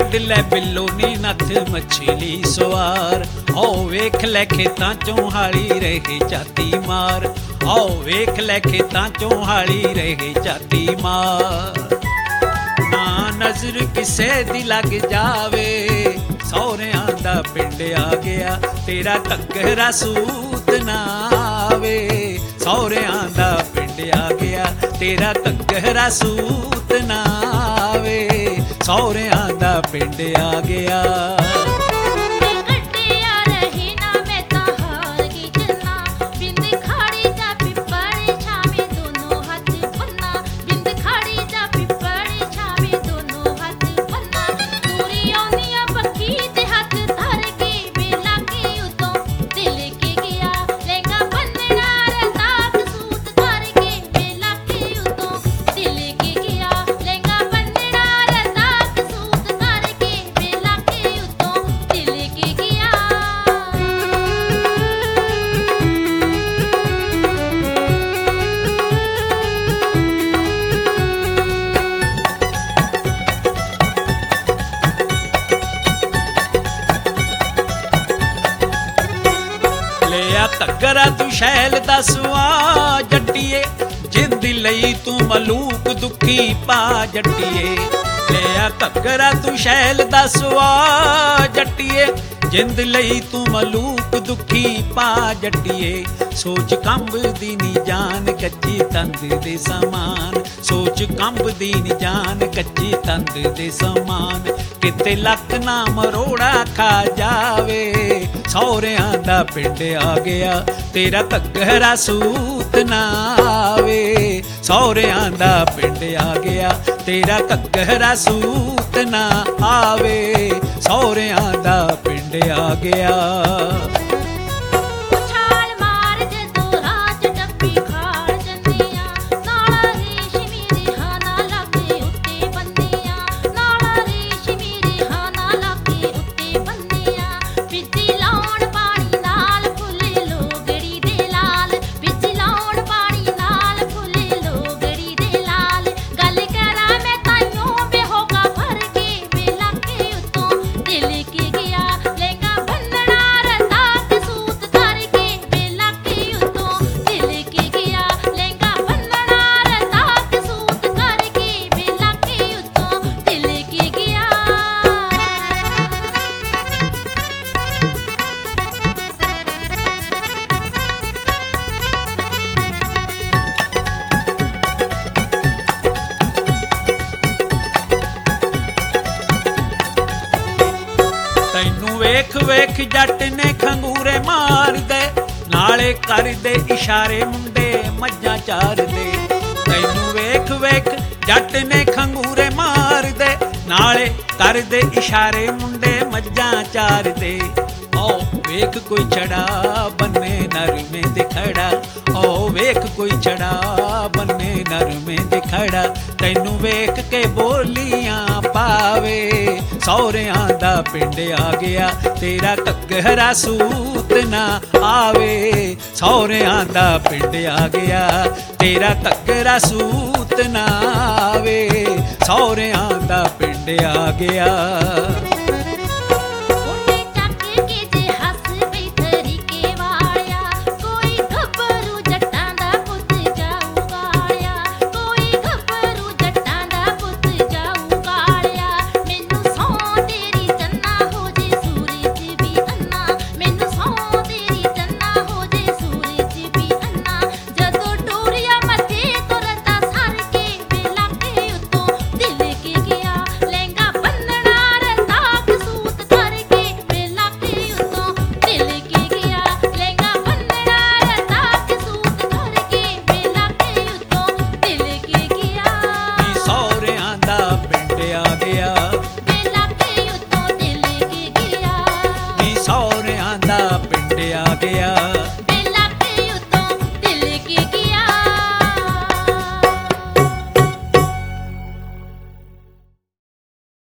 ਕੱਢ ਲੈ ਬਿੱਲੋ ਨੀ ਨੱਥ ਮਛਲੀ ਸਵਾਰ। ਆਓ ਵੇਖ ਲੈ ਖੇਤਾਂ ਚੋਂ ਹਾਲੀ ਰਹੇ ਝਾਤੀ ਮਾਰ। ਆਓ ਵੇਖ ਲੈ ਖੇਤਾਂ ਚੋਂ ਹਾਲੀ ਰਹੇ ਝਾਤੀ ਮਾਰ। ਨਾ ਨਜ਼ਰ ਕਿਸੇ ਦੀ ਲੱਗ ਜਾਵੇ ਸਹੁਰਿਆਂ ਦਾ ਪਿੰਡ ਆ ਗਿਆ ਤੇਰਾ ਘੱਗਰਾ ਸੂਤ ਨਾ ਆਵੇ। ਸਹੁਰਿਆਂ ਦਾ ਪਿੰਡ ਆ ਗਿਆ ਤੇਰਾ ਘੱਗਰਾ ਸੂਤ ਨਾ ਆਵੇ। ਸਹੁਰਿਆਂ ਦਾ ਪਿੰਡ ਆ ਗਿਆ। ਘੱਗਰਾ ਤੂੰ ਸ਼ੈਲ ਦਾ ਸੁਆ ਜੱਟੀਏ ਜਿੰਦ ਲਈ ਤੂੰ ਮਲੂਕ ਦੁਖੀ ਪਾ ਜੱਟੀਏ। ਲਿਆ ਘੱਗਰਾ ਤੂੰ ਸ਼ੈਲ ਦਾ ਸੁਆ ਜੱਟੀਏ ਜਿੰਦ ਲਈ ਤੂੰ ਮਲੂਕ ਦੁਖੀ ਪਾ ਜੱਟੀਏ। ਸੋਚ ਕੰਬਦੀ ਨੀ ਜਾਨ ਕੱਚੀ ਤੰਦ ਦੇ ਸਮਾਨ। ਸੋਚ ਕੰਬਦੀ ਨੀ ਜਾਨ ਕੱਚੀ ਤੰਦ ਦੇ ਸਮਾਨ। ਕਿਤੇ ਲੱਕ ਨਾ ਮਰੋੜਾ ਖਾ ਜਾਵੇ ਸਹੁਰਿਆਂ ਦਾ ਪਿੰਡ ਆ ਗਿਆ ਤੇਰਾ ਘੱਗਰਾ ਸੂਤ ਨਾ ਆਵੇ। ਸਹੁਰਿਆਂ ਦਾ ਪਿੰਡ ਆ ਗਿਆ ਤੇਰਾ ਘੱਗਰਾ ਸੂਤ ਨਾ ਆਵੇ। ਸਹੁਰਿਆਂ ਦਾ ਪਿੰਡ ਆ ਗਿਆ। ਵੇਖ ਵੇਖ ਜੱਟ ਨੇ ਖੰਗੂਰੇ ਮਾਰਦੇ ਨਾਲੇ ਕਰਦੇ ਇਸ਼ਾਰੇ ਮੁੰਡੇ ਮੱਝਾਂ ਚਾਰਦੇ। ਤੈਨੂੰ ਵੇਖ ਵੇਖ ਜੱਟ ਨੇ ਖੰਗੂਰੇ ਮਾਰਦੇ ਨਾਲੇ ਕਰਦੇ ਇਸ਼ਾਰੇ ਮੁੰਡੇ ਮੱਝਾਂ ਚਾਰਦੇ। ਓ ਵੇਖ ਕੋਈ ਛੜਾ ਬੰਨੇ ਨਰਮੇ ਦੇ ਖੜਾ। ਓ ਵੇਖ ਕੋਈ ਛੜਾ ਬੰਨੇ ਨਰਮੇ ਦੇ ਖੜਾ। ਤੈਨੂੰ ਵੇਖ ਕੇ ਬੋਲੀਆਂ ਪਾਵੇ ਸਹੁਰਿਆਂ ਦਾ ਪਿੰਡ ਆ ਗਿਆ ਤੇਰਾ ਘੱਗਰਾ ਸੂਤ ਨਾ ਆਵੇ। ਸਹੁਰਿਆਂ ਦਾ ਪਿੰਡ ਆ ਗਿਆ ਤੇਰਾ ਘੱਗਰਾ ਸੂਤ ਨਾ ਆਵੇ। ਸਹੁਰਿਆਂ ਦਾ ਪਿੰਡ ਆ ਗਿਆ।